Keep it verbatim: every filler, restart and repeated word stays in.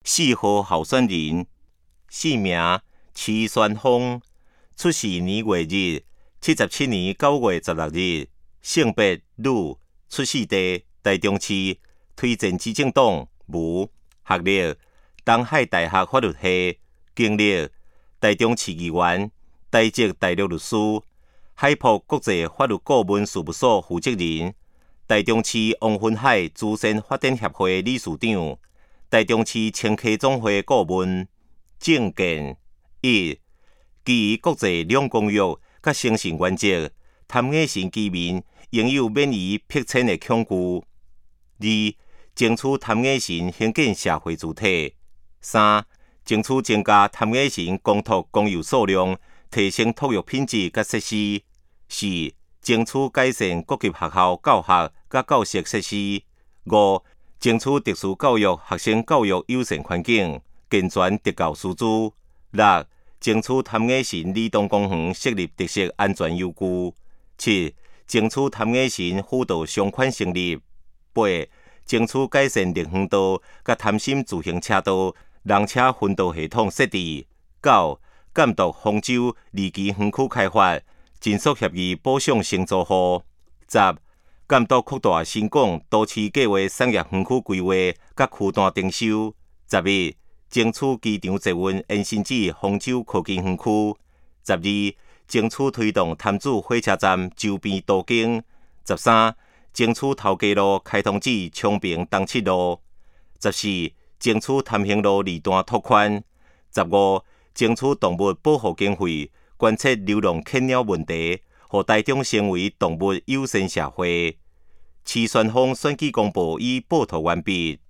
四号候选人，姓名齐宣峰，出世年月日七十七年九月十六日，性别女，出世地台中市，推荐执政党无，学历东海大学法律系，经历台中市议员、台籍大陆律师、海普国际法律顾问事务所负责人，台中市王芬海资深发展协会理事长，台中市青科总会顾问。政见一，基于国际两公约甲诚信原则，贪污型居民拥有免于迫迁的恐惧。二，争取贪污型兴建社会主体。三，争取增加贪污型公托公有数量，提升托育品质甲设施。四，争取改善各级学校教学甲教室设施。五，争取特殊教育学生教育友善环境，健全特教师资。六，争取贪污型儿童公园设立特色安全游具。七，争取贪污型辅导商款成立。八，争取改善绿园道甲贪心自行车道、人车分道系统设置。九，监督丰州二期园区开发，尽速协议保障承租户。十，监督扩大新港都市计划产业园区规划甲区段征收。十一，争取机场捷运延伸至丰州科技园区。十二，争取推动潭子火车站周边途径。十三，争取头家路开通至昌平东七路。十四，争取潭兴路二段拓宽。十五，争取动物保护经费，观测流浪犬鸟问题，让台中成为动物友善社会。齐宣峰选举公报已报道完毕。